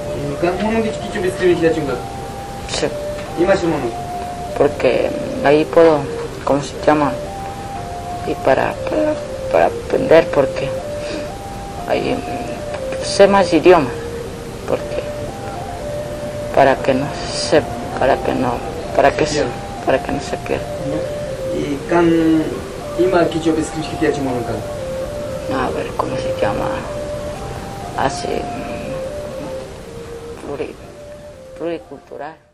¿Cómo que quicho escribir la chunga? Sí, ¿Y más mono? porque ahí puedo, ¿cómo se llama? Y para aprender, porque ahí sé más idiomas, porque para que no se, para que no se pierda. ¿Y ima quicho escribir la mono? A ver, ¿cómo se llama? Así, pluricultural.